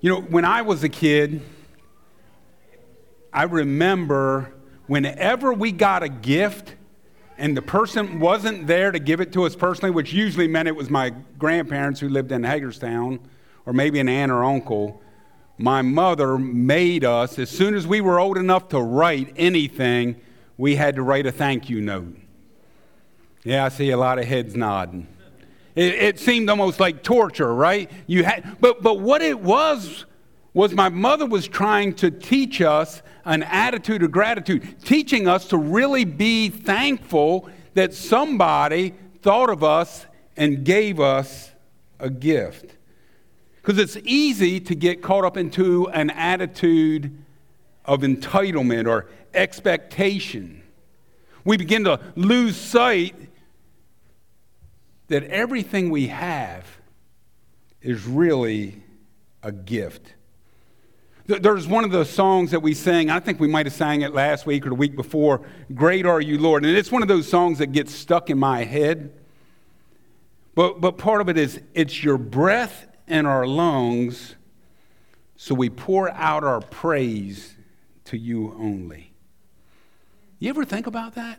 When I was a kid, I remember whenever we got a gift and the person wasn't there to give it to us personally, which usually meant it was my grandparents who lived in Hagerstown, or maybe an aunt or uncle, my mother made us, as soon as we were old enough to write anything, we had to write a thank you note. Yeah, I see a lot of heads nodding. It seemed almost like torture, right? But what it was my mother was trying to teach us an attitude of gratitude, teaching us to really be thankful that somebody thought of us and gave us a gift. Because it's easy to get caught up into an attitude of entitlement or expectation. We begin to lose sight that everything we have is really a gift. There's one of the songs that we sang, I think we might have sang it last week or the week before, Great Are You, Lord. And it's one of those songs that gets stuck in my head. But part of it is, it's your breath in our lungs, so we pour out our praise to you only. You ever think about that?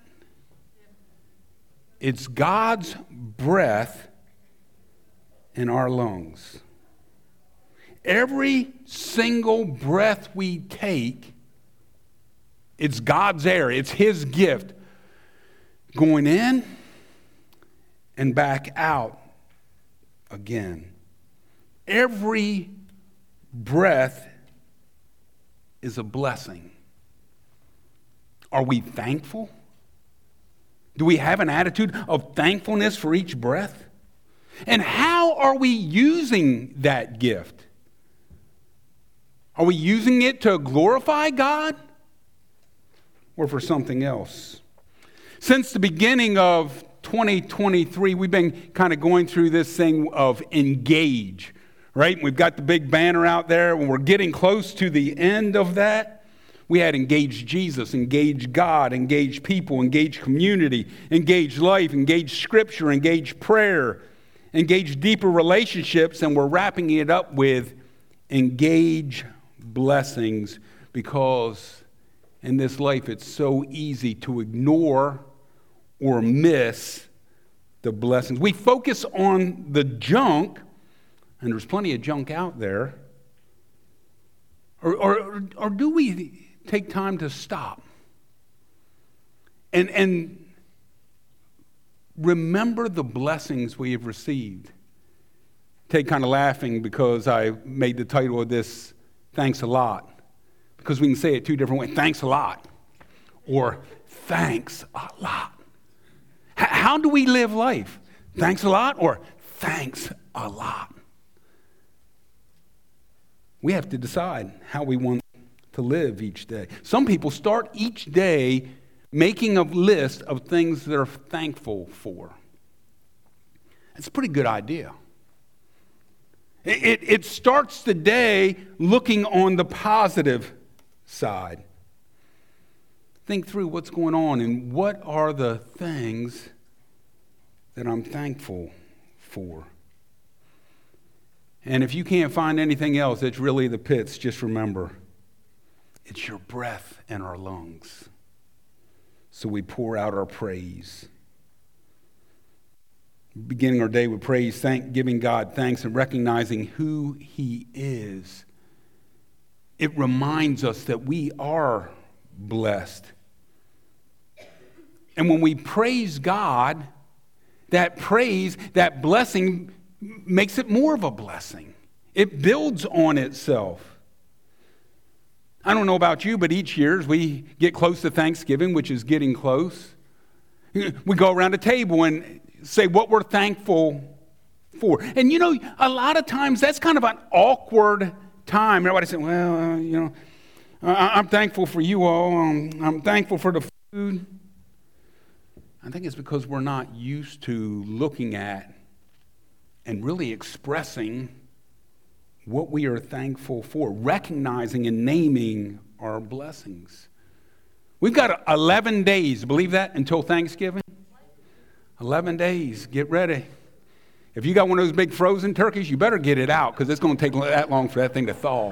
It's God's breath in our lungs. Every single breath we take, it's God's air. It's His gift going in and back out again. Every breath is a blessing. Are we thankful? Do we have an attitude of thankfulness for each breath? And how are we using that gift? Are we using it to glorify God or for something else? Since the beginning of 2023, we've been kind of going through this thing of engage, right? We've got the big banner out there, and we're getting close to the end of that. We had engage Jesus, engage God, engage people, engage community, engage life, engage scripture, engage prayer, engage deeper relationships, and we're wrapping it up with engage blessings, because in this life it's so easy to ignore or miss the blessings. We focus on the junk, and there's plenty of junk out there. Or do we take time to stop and remember the blessings we have received? Ted kind of laughing because I made the title of this Thanks a Lot, because we can say it two different ways. Thanks a lot or thanks a lot. How do we live life? Thanks a lot or thanks a lot? We have to decide how we want to live each day. Some people start each day making a list of things they're thankful for. It's a pretty good idea. It starts the day looking on the positive side. Think through what's going on and what are the things that I'm thankful for. And if you can't find anything else, it's really the pits. Just remember, it's your breath in our lungs. So we pour out our praise. Beginning our day with praise, giving God thanks and recognizing who He is. It reminds us that we are blessed. And when we praise God, that praise, that blessing, makes it more of a blessing. It builds on itself. I don't know about you, but each year as we get close to Thanksgiving, which is getting close, we go around a table and say what we're thankful for. And a lot of times that's kind of an awkward time. Everybody says, well, I'm thankful for you all. I'm thankful for the food. I think it's because we're not used to looking at and really expressing what we are thankful for, recognizing and naming our blessings. We've got 11 days, believe that, until Thanksgiving? 11 days. Get ready. If you got one of those big frozen turkeys, you better get it out because it's going to take that long for that thing to thaw.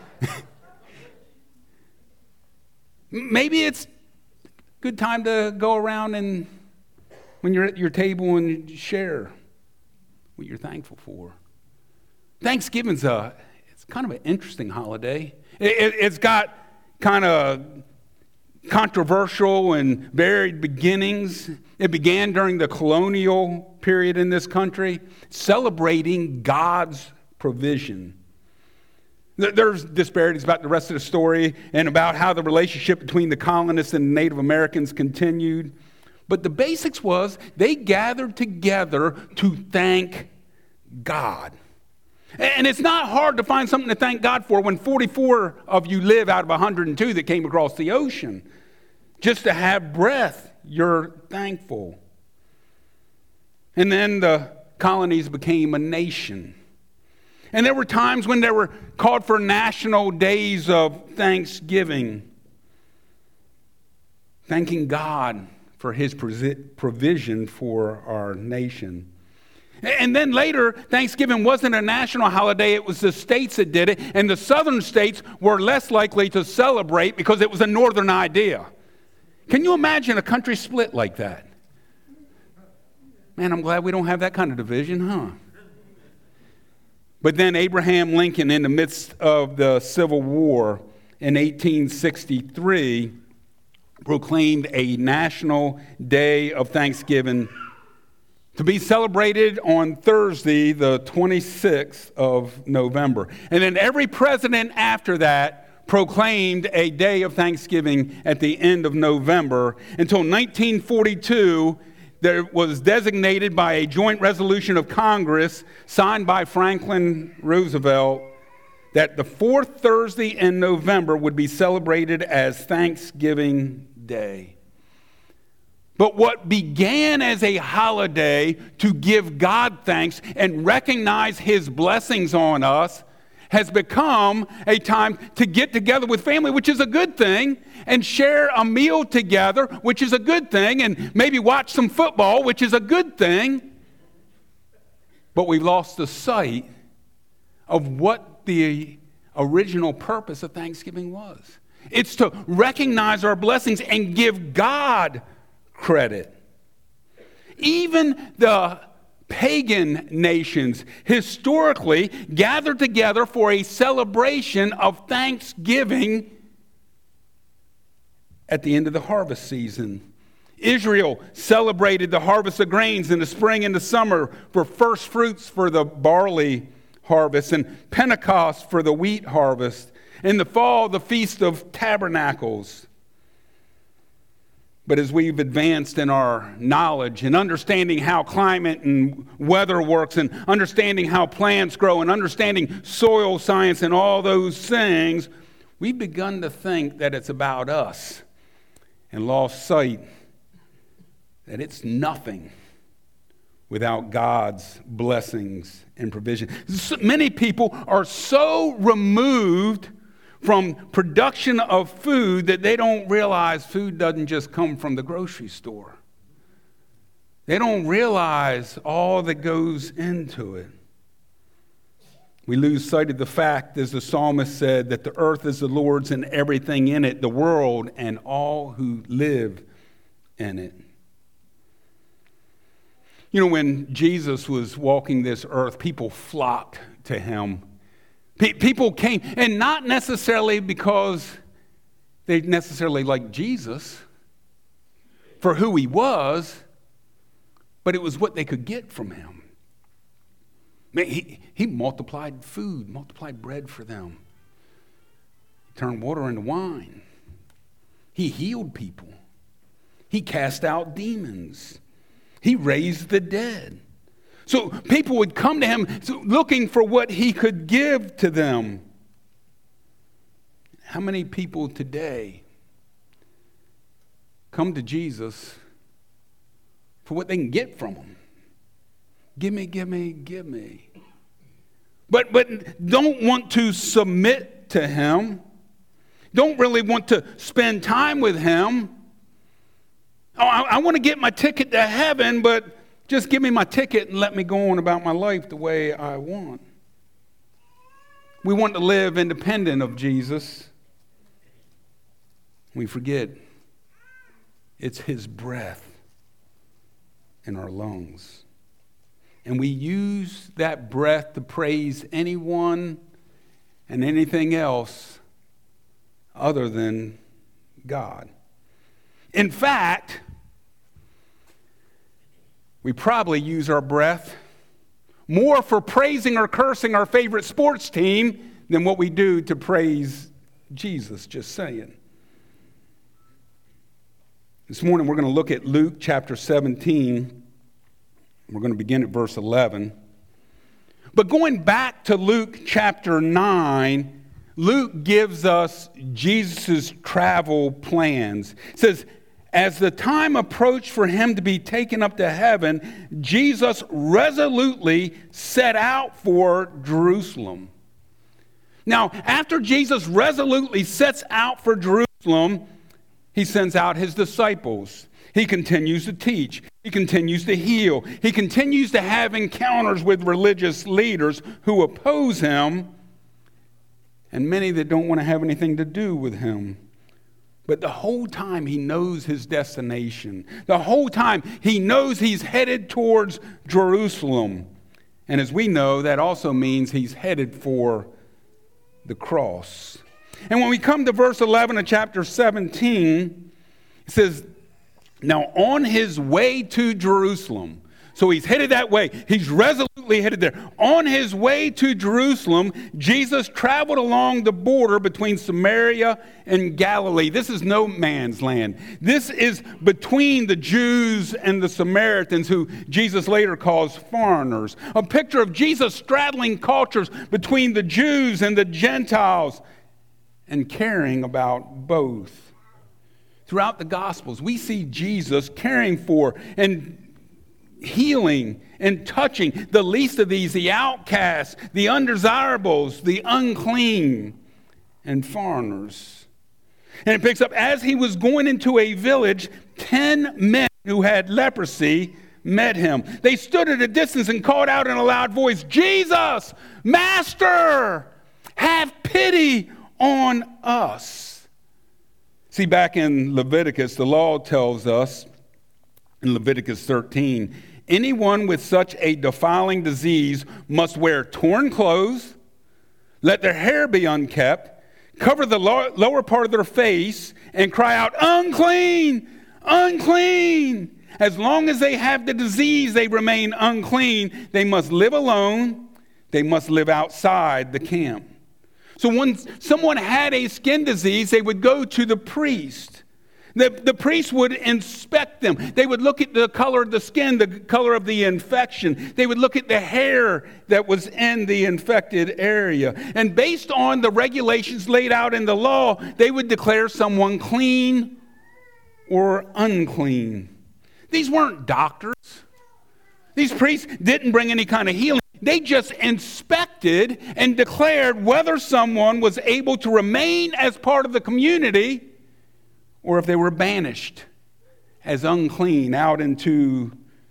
Maybe it's a good time to go around and when you're at your table and share what you're thankful for. Thanksgiving's it's kind of an interesting holiday. It's got kind of controversial and varied beginnings. It began during the colonial period in this country, celebrating God's provision. There's disparities about the rest of the story and about how the relationship between the colonists and the Native Americans continued. But the basics was they gathered together to thank God. And it's not hard to find something to thank God for when 44 of you live out of 102 that came across the ocean. Just to have breath, you're thankful. And then the colonies became a nation. And there were times when there were called for national days of thanksgiving, thanking God for his provision for our nation. And then later, Thanksgiving wasn't a national holiday, it was the states that did it, and the southern states were less likely to celebrate because it was a northern idea. Can you imagine a country split like that? Man, I'm glad we don't have that kind of division, huh? But then Abraham Lincoln, in the midst of the Civil War in 1863, proclaimed a national day of Thanksgiving to be celebrated on Thursday, the 26th of November. And then every president after that proclaimed a day of Thanksgiving at the end of November until 1942. There was designated by a joint resolution of Congress signed by Franklin Roosevelt that the fourth Thursday in November would be celebrated as Thanksgiving Day. But what began as a holiday to give God thanks and recognize his blessings on us has become a time to get together with family, which is a good thing, and share a meal together, which is a good thing, and maybe watch some football, which is a good thing. But we've lost the sight of what the original purpose of Thanksgiving was. It's to recognize our blessings and give God credit. Even the pagan nations historically gathered together for a celebration of Thanksgiving at the end of the harvest season. Israel celebrated the harvest of grains in the spring and the summer for first fruits for the barley harvest, and Pentecost for the wheat harvest. In the fall, the Feast of Tabernacles. But as we've advanced in our knowledge and understanding how climate and weather works and understanding how plants grow and understanding soil science and all those things, we've begun to think that it's about us and lost sight that it's nothing without God's blessings and provision. Many people are so removed from production of food that they don't realize food doesn't just come from the grocery store. They don't realize all that goes into it. We lose sight of the fact, as the psalmist said, that the earth is the Lord's and everything in it, the world and all who live in it. You know, when Jesus was walking this earth, people flocked to him. People came, and not necessarily because they necessarily liked Jesus for who he was, but it was what they could get from him. Man, he multiplied food, multiplied bread for them. He turned water into wine. He healed people. He cast out demons. He raised the dead. So people would come to him looking for what he could give to them. How many people today come to Jesus for what they can get from him? Give me, give me, give me. But don't want to submit to him. Don't really want to spend time with him. Oh, I want to get my ticket to heaven, but Just give me my ticket and let me go on about my life the way I want. We want to live independent of Jesus. We forget it's his breath in our lungs. And we use that breath to praise anyone and anything else other than God. In fact, we probably use our breath more for praising or cursing our favorite sports team than what we do to praise Jesus, just saying. This morning we're going to look at Luke chapter 17. We're going to begin at verse 11. But going back to Luke chapter 9, Luke gives us Jesus' travel plans. It says, as the time approached for him to be taken up to heaven, Jesus resolutely set out for Jerusalem. Now, after Jesus resolutely sets out for Jerusalem, he sends out his disciples. He continues to teach. He continues to heal. He continues to have encounters with religious leaders who oppose him and many that don't want to have anything to do with him. But the whole time he knows his destination. The whole time he knows he's headed towards Jerusalem. And as we know, that also means he's headed for the cross. And when we come to verse 11 of chapter 17, it says, now on his way to Jerusalem. So he's headed that way. He's resolutely headed there. On his way to Jerusalem, Jesus traveled along the border between Samaria and Galilee. This is no man's land. This is between the Jews and the Samaritans, who Jesus later calls foreigners. A picture of Jesus straddling cultures between the Jews and the Gentiles and caring about both. Throughout the Gospels, we see Jesus caring for and healing and touching the least of these, the outcasts, the undesirables, the unclean, and foreigners. And it picks up, as he was going into a village, 10 men who had leprosy met him. They stood at a distance and called out in a loud voice, Jesus, Master, have pity on us. See, back in Leviticus, the law tells us, in Leviticus 13, anyone with such a defiling disease must wear torn clothes, let their hair be unkept, cover the lower part of their face, and cry out, unclean, unclean. As long as they have the disease, they remain unclean. They must live alone. They must live outside the camp. So when someone had a skin disease, they would go to the priest. The priest would inspect them. They would look at the color of the skin, the color of the infection. They would look at the hair that was in the infected area. And based on the regulations laid out in the law, they would declare someone clean or unclean. These weren't doctors. These priests didn't bring any kind of healing. They just inspected and declared whether someone was able to remain as part of the community or if they were banished as unclean out into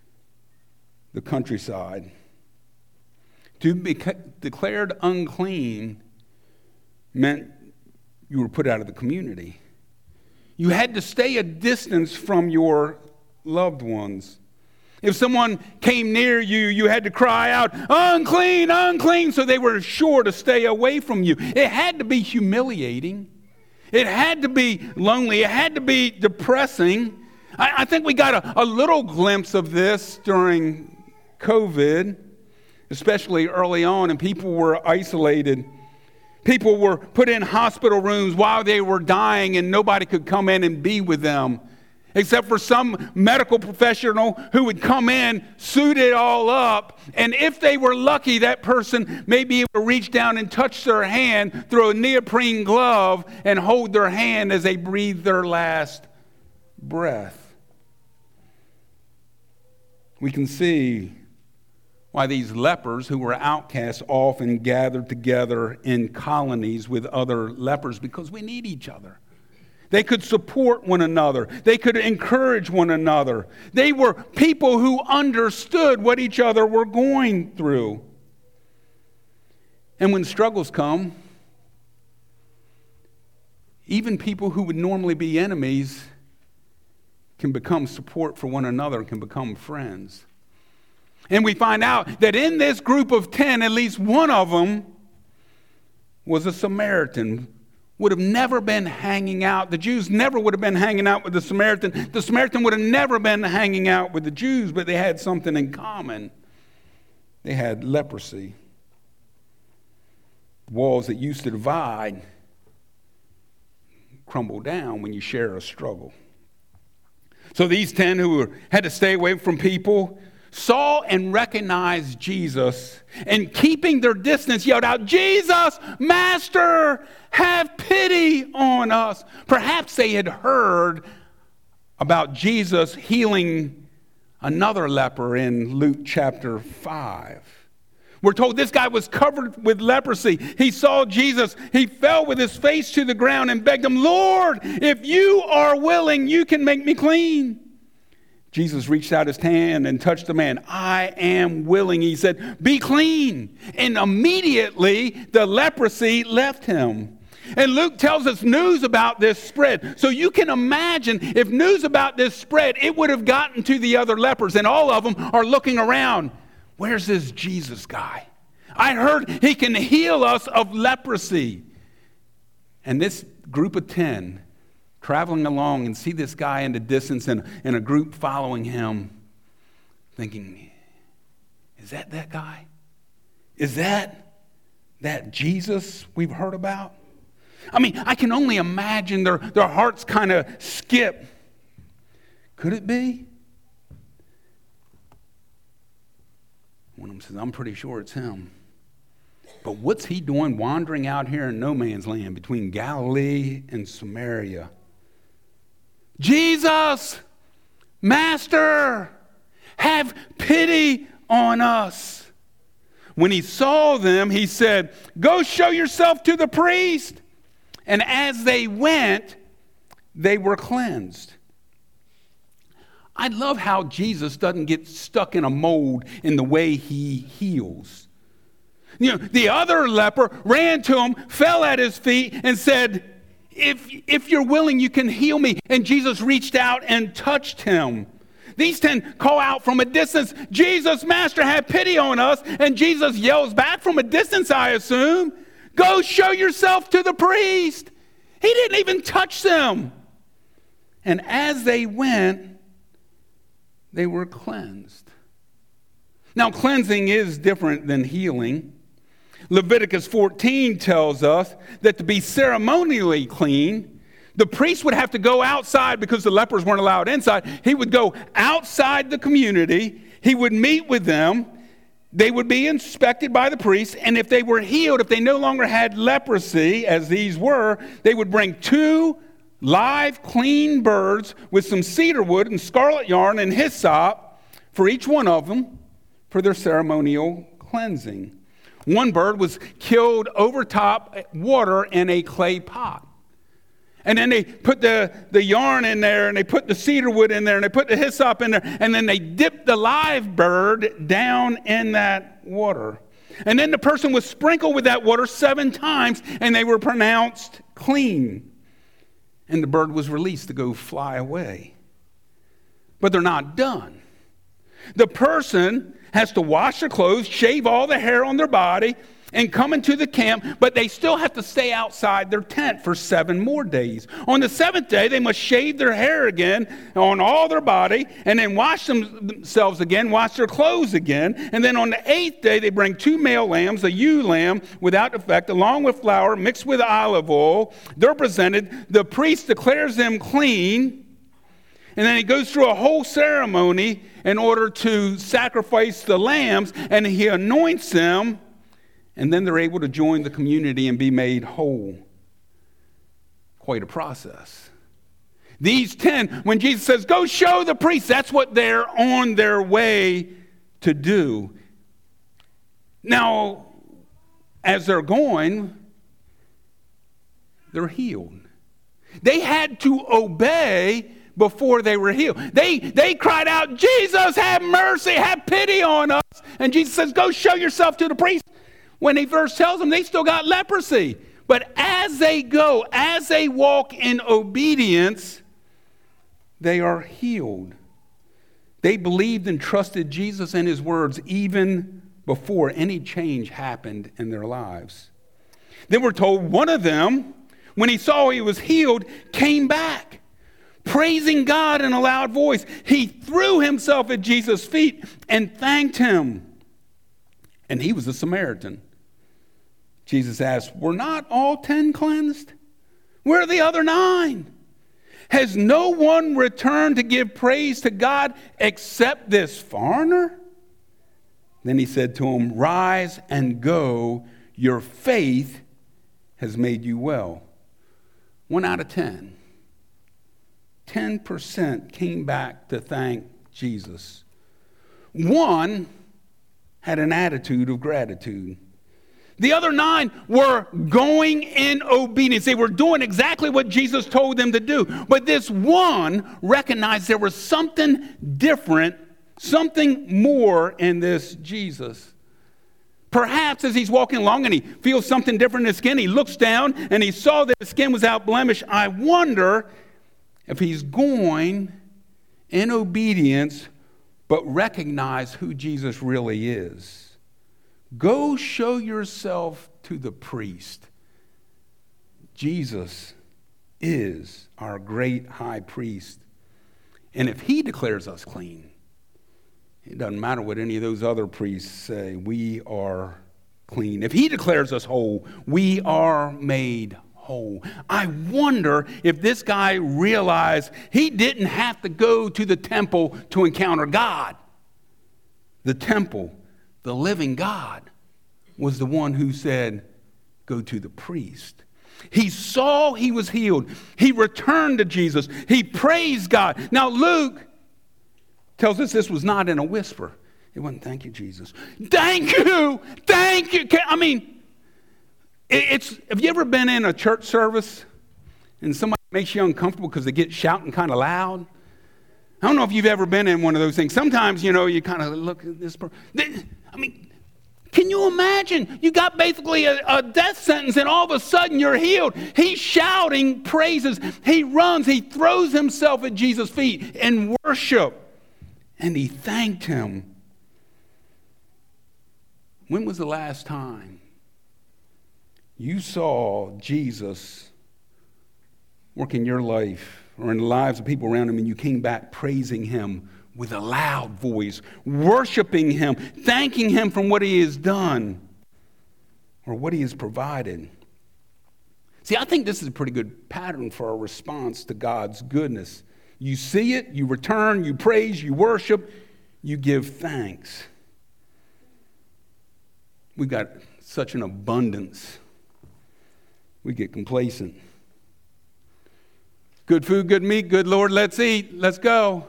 the countryside. To be declared unclean meant you were put out of the community. You had to stay a distance from your loved ones. If someone came near you, you had to cry out, unclean, unclean, so they were sure to stay away from you. It had to be humiliating. It had to be lonely. It had to be depressing. I think we got a little glimpse of this during COVID, especially early on, and people were isolated. People were put in hospital rooms while they were dying, and nobody could come in and be with them, except for some medical professional who would come in, suit it all up, and if they were lucky, that person may be able to reach down and touch their hand through a neoprene glove and hold their hand as they breathe their last breath. We can see why these lepers who were outcasts often gathered together in colonies with other lepers, because we need each other. They could support one another. They could encourage one another. They were people who understood what each other were going through. And when struggles come, even people who would normally be enemies can become support for one another and can become friends. And we find out that in this group of 10, at least one of them was a Samaritan. Would have never been hanging out. The Jews never would have been hanging out with the Samaritan. The Samaritan would have never been hanging out with the Jews, but they had something in common. They had leprosy. Walls that used to divide crumble down when you share a struggle. So these 10 who had to stay away from people saw and recognized Jesus, and keeping their distance yelled out, "Jesus, Master, have pity on us." Perhaps they had heard about Jesus healing another leper in Luke chapter 5. We're told this guy was covered with leprosy. He saw Jesus. He fell with his face to the ground and begged him, "Lord, if you are willing, you can make me clean." Jesus reached out his hand and touched the man. "I am willing," he said, "be clean." And immediately the leprosy left him. And Luke tells us news about this spread. So you can imagine if news about this spread, it would have gotten to the other lepers. And all of them are looking around. Where's this Jesus guy? I heard he can heal us of leprosy. And this group of 10 traveling along and see this guy in the distance and a group following him, thinking, is that guy? Is that Jesus we've heard about? I mean, I can only imagine their hearts kind of skip. Could it be? One of them says, "I'm pretty sure it's him." But what's he doing wandering out here in no man's land between Galilee and Samaria? "Jesus, Master, have pity on us." When he saw them, he said, "Go show yourself to the priest." And as they went, they were cleansed. I love how Jesus doesn't get stuck in a mold in the way he heals. You know, the other leper ran to him, fell at his feet, and said, if you're willing, you can heal me. And Jesus reached out and touched him. These 10 call out from a distance, "Jesus, Master, have pity on us." And Jesus yells back from a distance, I assume, "Go show yourself to the priest." He didn't even touch them. And as they went, they were cleansed. Now, cleansing is different than healing. Leviticus 14 tells us that to be ceremonially clean, the priest would have to go outside because the lepers weren't allowed inside. He would go outside the community. He would meet with them. They would be inspected by the priest. And if they were healed, if they no longer had leprosy, as these were, they would bring 2 live, clean birds with some cedar wood and scarlet yarn and hyssop for each one of them for their ceremonial cleansing. One bird was killed over top water in a clay pot. And then they put the yarn in there, and they put the cedar wood in there, and they put the hyssop in there, and then they dipped the live bird down in that water. And then the person was sprinkled with that water 7 times, and they were pronounced clean. And the bird was released to go fly away. But they're not done. The person has to wash their clothes, shave all the hair on their body, and come into the camp, but they still have to stay outside their tent for 7 more days. On the 7th day, they must shave their hair again on all their body, and then wash themselves again, wash their clothes again. And then on the 8th day, they bring 2 male lambs, a ewe lamb without defect, along with flour mixed with olive oil. They're presented. The priest declares them clean. And then he goes through a whole ceremony in order to sacrifice the lambs, and he anoints them, and then they're able to join the community and be made whole. Quite a process. These 10, when Jesus says, "Go show the priest," that's what they're on their way to do. Now, as they're going, they're healed. They had to obey before they were healed. They cried out, Jesus, have mercy, have pity on us. And Jesus says, go show yourself to the priest. When he first tells them, they still got leprosy. But as they go, as they walk in obedience, they are healed. They believed and trusted Jesus and his words even before any change happened in their lives. Then we're told one of them, when he saw he was healed, came back, praising God in a loud voice. He threw himself at Jesus' feet and thanked him. And he was a Samaritan. Jesus asked, were not all 10 cleansed? Where are the other 9? Has no one returned to give praise to God except this foreigner? Then he said to him, rise and go. Your faith has made you well. 1 out of 10. 10% came back to thank Jesus. 1 had an attitude of gratitude. The other 9 were going in obedience. They were doing exactly what Jesus told them to do. But this one recognized there was something different, something more in this Jesus. Perhaps as he's walking along and he feels something different in his skin, he looks down and he saw that his skin was without blemish. I wonder if he's going in obedience but recognize who Jesus really is. Go show yourself to the priest. Jesus is our great high priest. And if he declares us clean, it doesn't matter what any of those other priests say, we are clean. If he declares us whole, we are made whole. I wonder if this guy realized he didn't have to go to the temple to encounter God. The temple, the living God, was the one who said, go to the priest. He saw he was healed. He returned to Jesus. He praised God. Now Luke tells us this was not in a whisper. It wasn't, thank you, Jesus. Thank you. Thank you. I mean, have you ever been in a church service and somebody makes you uncomfortable because they get shouting kind of loud? I don't know if you've ever been in one of those things. Sometimes, you kind of look at this person. I mean, can you imagine? You got basically a death sentence and all of a sudden you're healed. He's shouting praises. He runs. He throws himself at Jesus' feet in worship. And he thanked him. When was the last time you saw Jesus work in your life or in the lives of people around him and you came back praising him with a loud voice, worshiping him, thanking him for what he has done or what he has provided? See, I think this is a pretty good pattern for our response to God's goodness. You see it, you return, you praise, you worship, you give thanks. We've got such an abundance. We get complacent. Good food, good meat, good Lord, let's eat, let's go.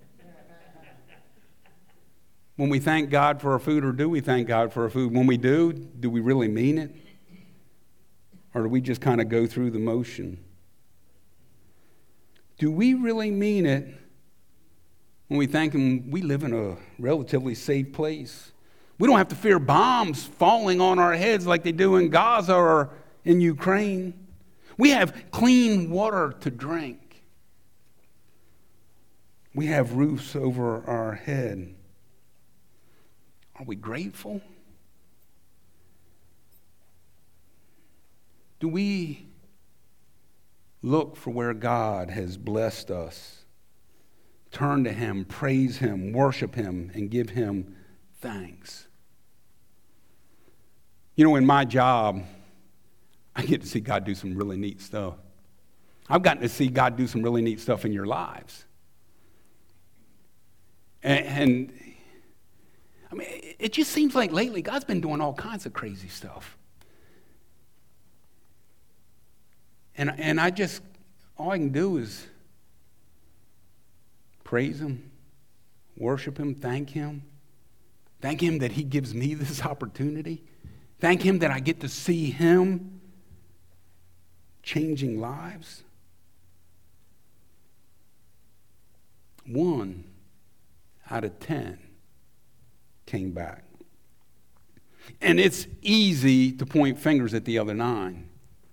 When we thank God for our food, or do we thank God for our food? When we do we really mean it? Or do we just kind of go through the motion? Do we really mean it when we thank him? We live in a relatively safe place. We don't have to fear bombs falling on our heads like they do in Gaza or in Ukraine. We have clean water to drink. We have roofs over our head. Are we grateful? Do we look for where God has blessed us? Turn to him, praise him, worship him, and give him thanks. In my job, I get to see God do some really neat stuff. I've gotten to see God do some really neat stuff in your lives. And I mean, it just seems like lately God's been doing all kinds of crazy stuff. And all I can do is praise him, worship him, thank him. Thank him that he gives me this opportunity. Thank him that I get to see him changing lives. 1 out of 10 came back. And it's easy to point fingers at the other 9.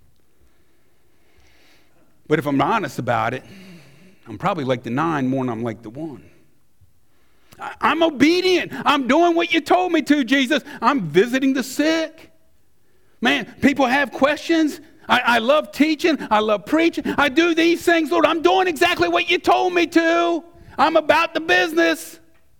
But if I'm honest about it, I'm probably like the 9 more than I'm like the 1. I'm obedient. I'm doing what you told me to, Jesus. I'm visiting the sick. Man, people have questions. I love teaching. I love preaching. I do these things, Lord. I'm doing exactly what you told me to. I'm about the business.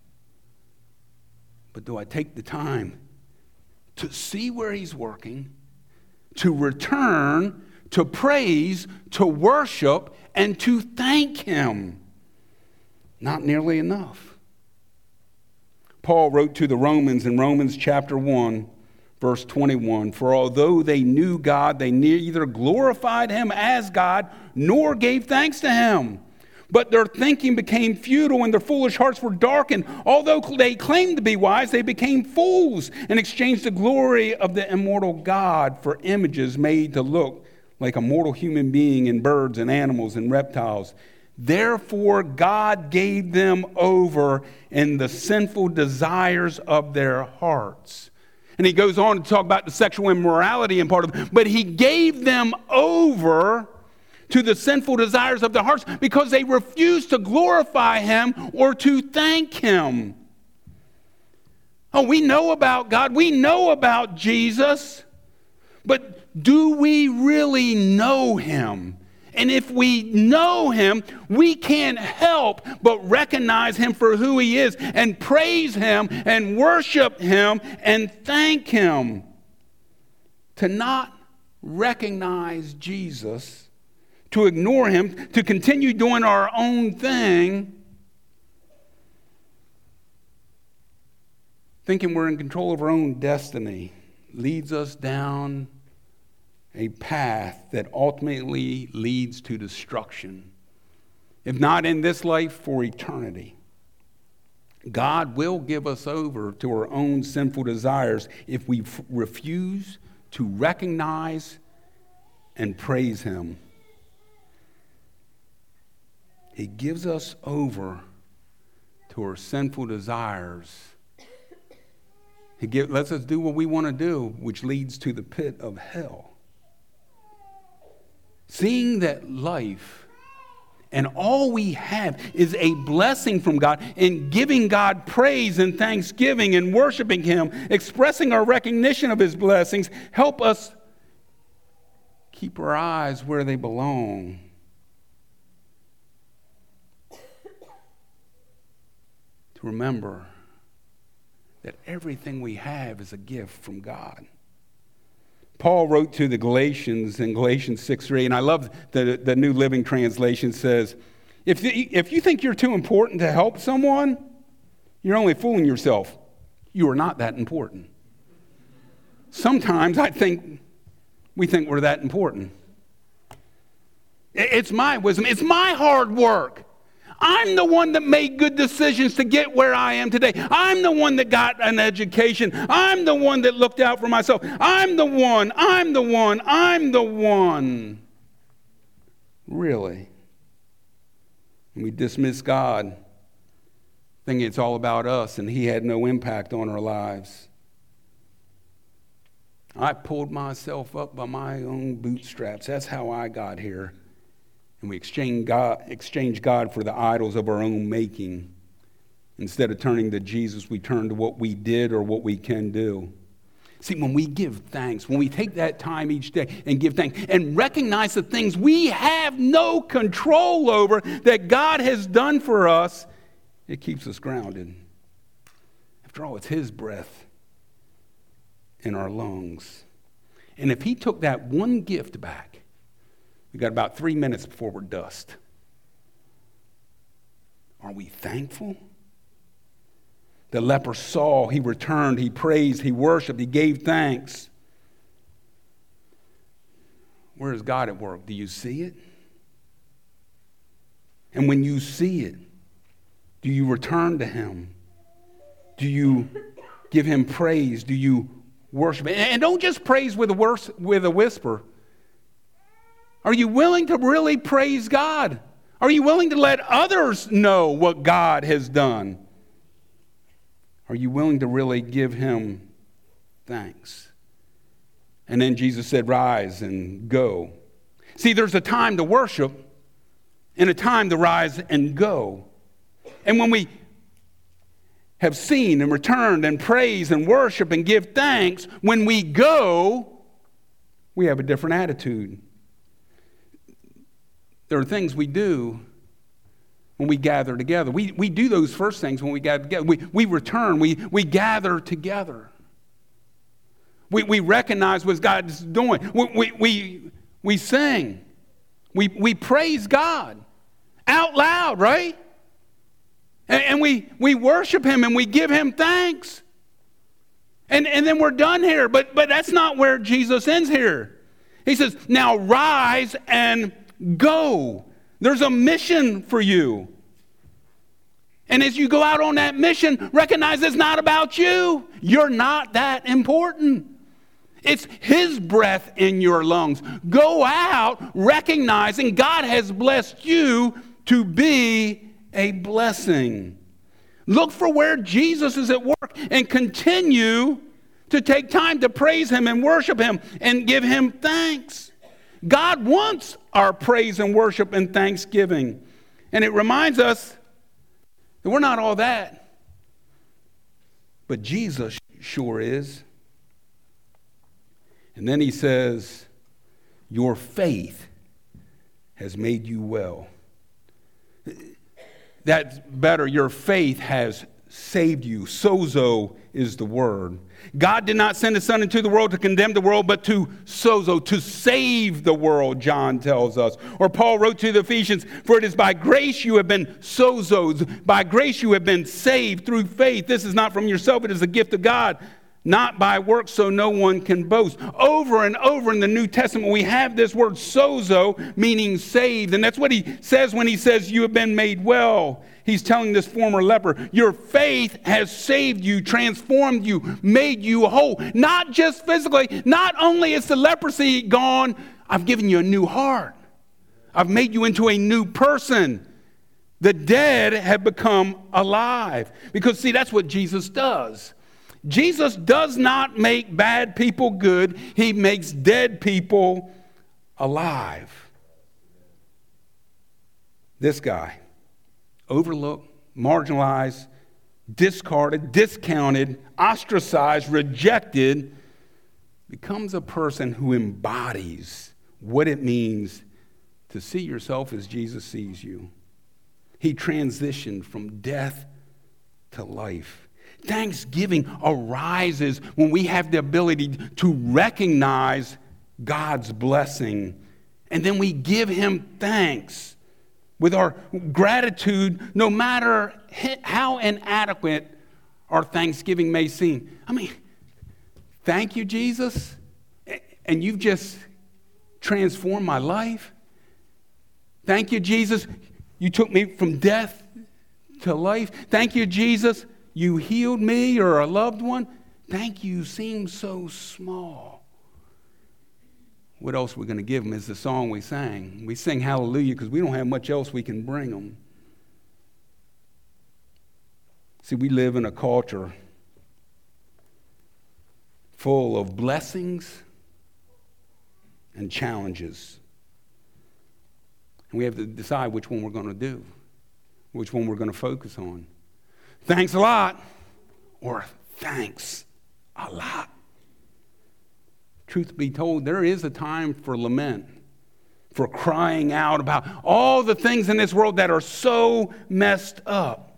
But do I take the time to see where he's working, to return, to praise, to worship, and to thank him? Not nearly enough. Paul wrote to the Romans in Romans chapter 1, verse 21, "For although they knew God, they neither glorified him as God nor gave thanks to him. But their thinking became futile and their foolish hearts were darkened. Although they claimed to be wise, they became fools and exchanged the glory of the immortal God for images made to look like a mortal human being and birds and animals and reptiles. Therefore, God gave them over in the sinful desires of their hearts." And he goes on to talk about the sexual immorality and part of it. But he gave them over to the sinful desires of their hearts because they refused to glorify him or to thank him. Oh, we know about God. We know about Jesus. But do we really know him? And if we know him, we can't help but recognize him for who he is and praise him and worship him and thank him. To not recognize Jesus, to ignore him, to continue doing our own thing, thinking we're in control of our own destiny, leads us down a path that ultimately leads to destruction. If not in this life, for eternity. God will give us over to our own sinful desires if we refuse to recognize and praise him. He gives us over to our sinful desires. He lets us do what we want to do, which leads to the pit of hell. Seeing that life and all we have is a blessing from God, and giving God praise and thanksgiving and worshiping him, expressing our recognition of his blessings, help us keep our eyes where they belong. To remember that everything we have is a gift from God. Paul wrote to the Galatians in Galatians 6:3, and I love the New Living Translation says, if you think you're too important to help someone, you're only fooling yourself. You are not that important. Sometimes we think we're that important. It's my wisdom. It's my hard work. I'm the one that made good decisions to get where I am today. I'm the one that got an education. I'm the one that looked out for myself. I'm the one. Really. And we dismiss God, thinking it's all about us, and he had no impact on our lives. I pulled myself up by my own bootstraps. That's how I got here. And we exchange God for the idols of our own making. Instead of turning to Jesus, we turn to what we did or what we can do. See, when we give thanks, when we take that time each day and give thanks and recognize the things we have no control over that God has done for us, it keeps us grounded. After all, it's his breath in our lungs. And if he took that one gift back, we got about 3 minutes before we're dust. Are we thankful? The leper saw, he returned, he praised, he worshiped, he gave thanks. Where is God at work? Do you see it? And when you see it, do you return to him? Do you give him praise? Do you worship? And don't just praise with a whisper. Are you willing to really praise God? Are you willing to let others know what God has done? Are you willing to really give him thanks? And then Jesus said, rise and go. See, there's a time to worship and a time to rise and go. And when we have seen and returned and praise and worship and give thanks, when we go, we have a different attitude. There are things we do when we gather together. We do those first things when we gather together. We return. We gather together. We recognize what God's doing. We sing. We praise God out loud, right? And we worship him and we give him thanks. And then we're done here. But that's not where Jesus ends here. He says, now rise and go. There's a mission for you. And as you go out on that mission, recognize it's not about you. You're not that important. It's his breath in your lungs. Go out recognizing God has blessed you to be a blessing. Look for where Jesus is at work and continue to take time to praise him and worship him and give him thanks. God wants our praise and worship and thanksgiving. And it reminds us that we're not all that. But Jesus sure is. And then he says, your faith has made you well. That's better. Your faith has saved you. Sozo is the word. God did not send his son into the world to condemn the world, but to sozo, to save the world, John tells us. Or Paul wrote to the Ephesians, for it is by grace you have been sozos. By grace you have been saved through faith. This is not from yourself, it is a gift of God, not by works, so no one can boast. Over and over in the New Testament, we have this word sozo, meaning saved. And that's what he says when he says you have been made well. He's telling this former leper, your faith has saved you, transformed you, made you whole. Not just physically. Not only is the leprosy gone, I've given you a new heart. I've made you into a new person. The dead have become alive. Because see, that's what Jesus does. Jesus does not make bad people good. He makes dead people alive. This guy, overlooked, marginalized, discarded, discounted, ostracized, rejected, becomes a person who embodies what it means to see yourself as Jesus sees you. He transitioned from death to life. Thanksgiving arises when we have the ability to recognize God's blessing, and then we give him thanks with our gratitude, no matter how inadequate our thanksgiving may seem. I mean, thank you, Jesus, and you've just transformed my life. Thank you, Jesus, you took me from death to life. Thank you, Jesus, you healed me or a loved one. Thank you seems so small. What else are we going to give them is the song we sang. We sing hallelujah because we don't have much else we can bring them. See, we live in a culture full of blessings and challenges. And we have to decide which one we're going to do, which one we're going to focus on. Thanks a lot, or thanks a lot. Truth be told, there is a time for lament, for crying out about all the things in this world that are so messed up.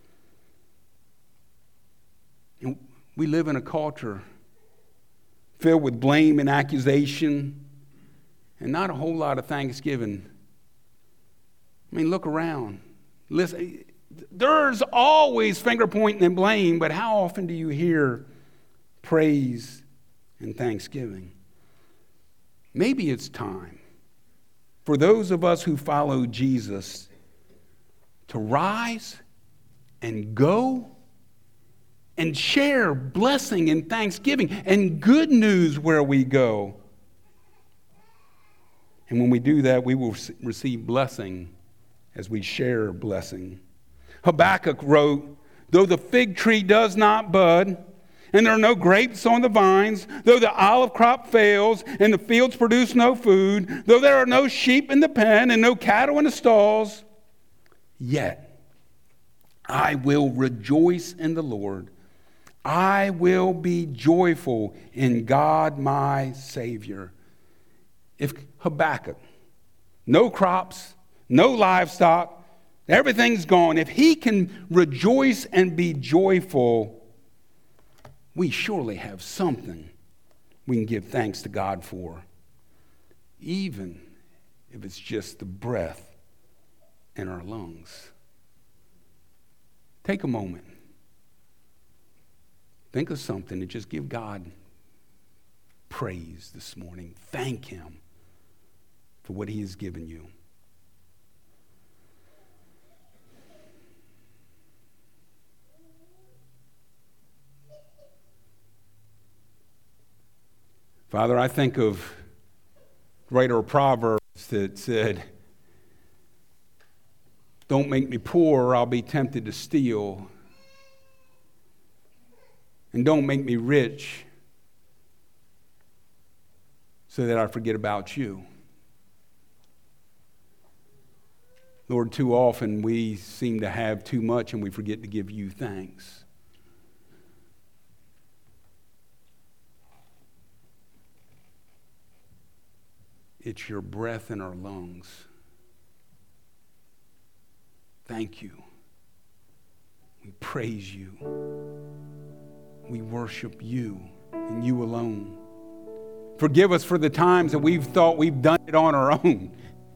And we live in a culture filled with blame and accusation, and not a whole lot of thanksgiving. I mean, look around. Listen. There's always finger pointing and blame, but how often do you hear praise and thanksgiving? Maybe it's time for those of us who follow Jesus to rise and go and share blessing and thanksgiving and good news where we go. And when we do that, we will receive blessing as we share blessing. Habakkuk wrote, though the fig tree does not bud, and there are no grapes on the vines, though the olive crop fails, and the fields produce no food, though there are no sheep in the pen, and no cattle in the stalls, yet I will rejoice in the Lord. I will be joyful in God my Savior. If Habakkuk, no crops, no livestock, everything's gone, if he can rejoice and be joyful, we surely have something we can give thanks to God for, even if it's just the breath in our lungs. Take a moment. Think of something and just give God praise this morning. Thank him for what he has given you. Father, I think of greater Proverbs that said, don't make me poor or I'll be tempted to steal. And don't make me rich so that I forget about you. Lord, too often we seem to have too much and we forget to give you thanks. It's your breath in our lungs. Thank you. We praise you. We worship you and you alone. Forgive us for the times that we've thought we've done it on our own.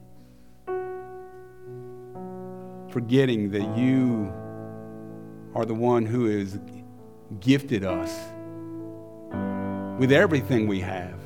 Forgetting that you are the one who has gifted us with everything we have.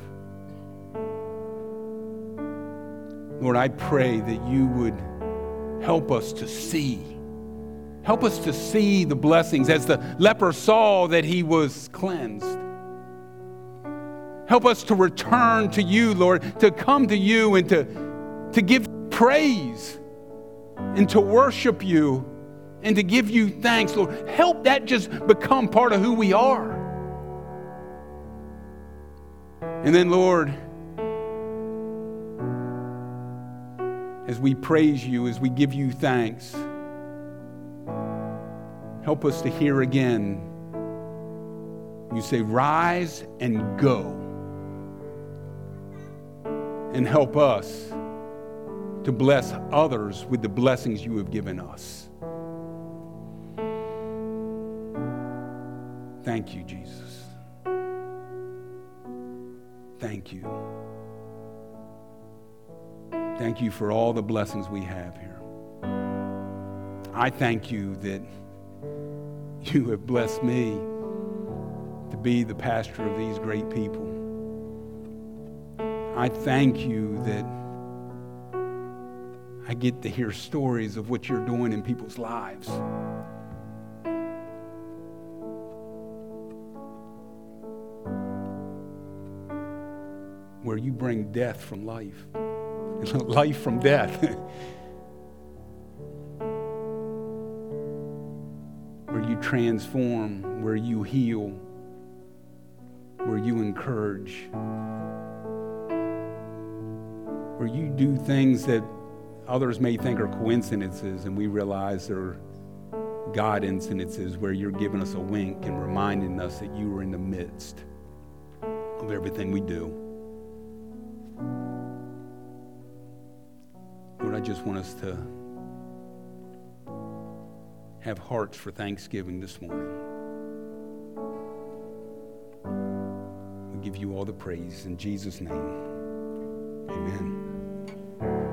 Lord, I pray that you would help us to see. Help us to see the blessings as the leper saw that he was cleansed. Help us to return to you, Lord, to come to you and to give praise and to worship you and to give you thanks, Lord. Help that just become part of who we are. And then, Lord, as we praise you, as we give you thanks, help us to hear again. You say, rise and go. And help us to bless others with the blessings you have given us. Thank you, Jesus. Thank you. Thank you for all the blessings we have here. I thank you that you have blessed me to be the pastor of these great people. I thank you that I get to hear stories of what you're doing in people's lives. Where you bring death from life. Life from death. Where you transform, where you heal, where you encourage, where you do things that others may think are coincidences, and we realize they're God incidences, where you're giving us a wink and reminding us that you are in the midst of everything we do. Lord, I just want us to have hearts for Thanksgiving this morning. We give you all the praise in Jesus' name. Amen.